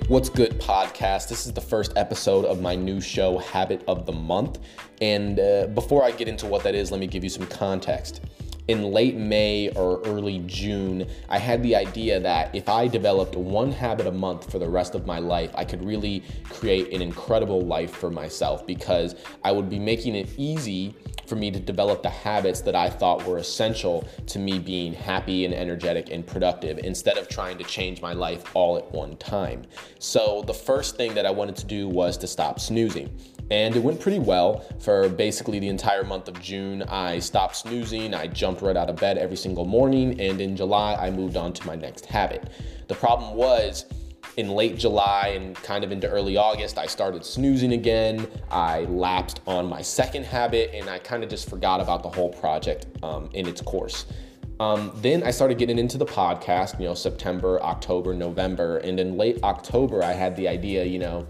What's good, podcast? This is the first episode of my new show, Habit of the Month. And before I get into what that is, let me give you some context. In late May or early June, I had the idea that if I developed one habit a month for the rest of my life, I could really create an incredible life for myself because I would be making it easy for me to develop the habits that I thought were essential to me being happy and energetic and productive instead of trying to change my life all at one time. So the first thing that I wanted to do was to stop snoozing. And it went pretty well for basically the entire month of June. I stopped snoozing, I jumped right out of bed every single morning, and in July, I moved on to my next habit. The problem was, in late July and kind of into early August, I started snoozing again. I lapsed on my second habit, and I kind of just forgot about the whole project in its course. Then I started getting into the podcast, September, October, November, and in late October, I had the idea,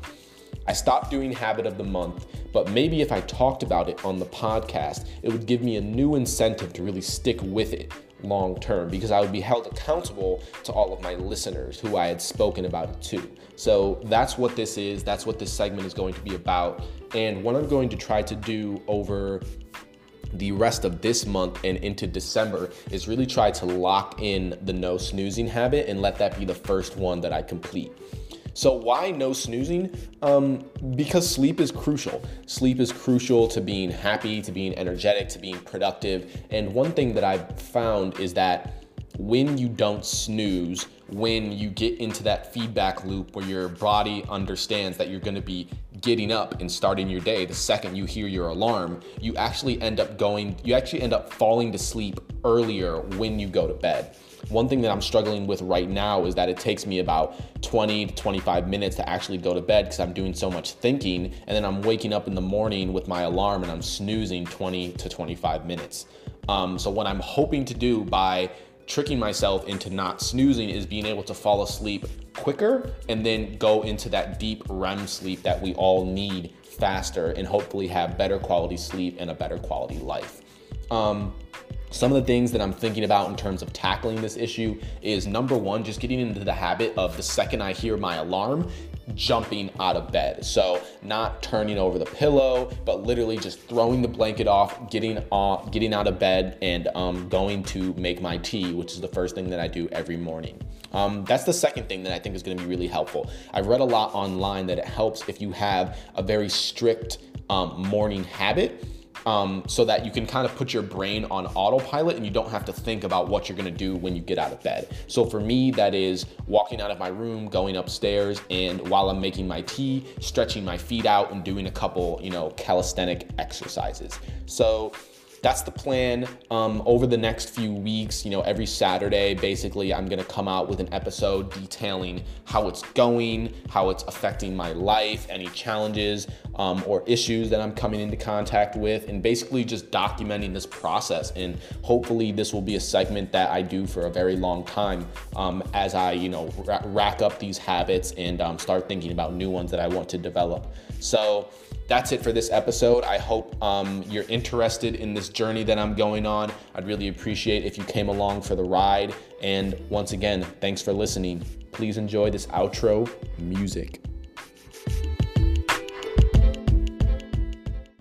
I stopped doing Habit of the Month, but maybe if I talked about it on the podcast, it would give me a new incentive to really stick with it long term because I would be held accountable to all of my listeners who I had spoken about it to. So that's what this is. That's what this segment is going to be about. And what I'm going to try to do over the rest of this month and into December is really try to lock in the no snoozing habit and let that be the first one that I complete. So why no snoozing? Because sleep is crucial. Sleep is crucial to being happy, to being energetic, to being productive. And one thing that I've found is that when you don't snooze, when you get into that feedback loop where your body understands that you're going to be getting up and starting your day the second you hear your alarm, you actually end up falling to sleep earlier when you go to bed. One thing that I'm struggling with right now is that it takes me about 20 to 25 minutes to actually go to bed because I'm doing so much thinking, and then I'm waking up in the morning with my alarm and I'm snoozing 20 to 25 minutes. So what I'm hoping to do by tricking myself into not snoozing is being able to fall asleep quicker and then go into that deep REM sleep that we all need faster and hopefully have better quality sleep and a better quality life. Some of the things that I'm thinking about in terms of tackling this issue is number one, just getting into the habit of the second I hear my alarm, jumping out of bed. So not turning over the pillow, but literally just throwing the blanket off, getting out of bed and going to make my tea, which is the first thing that I do every morning. That's the second thing that I think is going to be really helpful. I've read a lot online that it helps if you have a very strict morning habit. So that you can kind of put your brain on autopilot and you don't have to think about what you're going to do when you get out of bed. So for me, that is walking out of my room, going upstairs, and while I'm making my tea, stretching my feet out and doing a couple, calisthenic exercises. So that's the plan. Over the next few weeks, every Saturday, basically, I'm going to come out with an episode detailing how it's going, how it's affecting my life, any challenges or issues that I'm coming into contact with, and basically just documenting this process. And hopefully this will be a segment that I do for a very long time as I, rack up these habits and start thinking about new ones that I want to develop. So that's it for this episode. I hope you're interested in this journey that I'm going on. I'd really appreciate if you came along for the ride. And once again, thanks for listening. Please enjoy this outro music.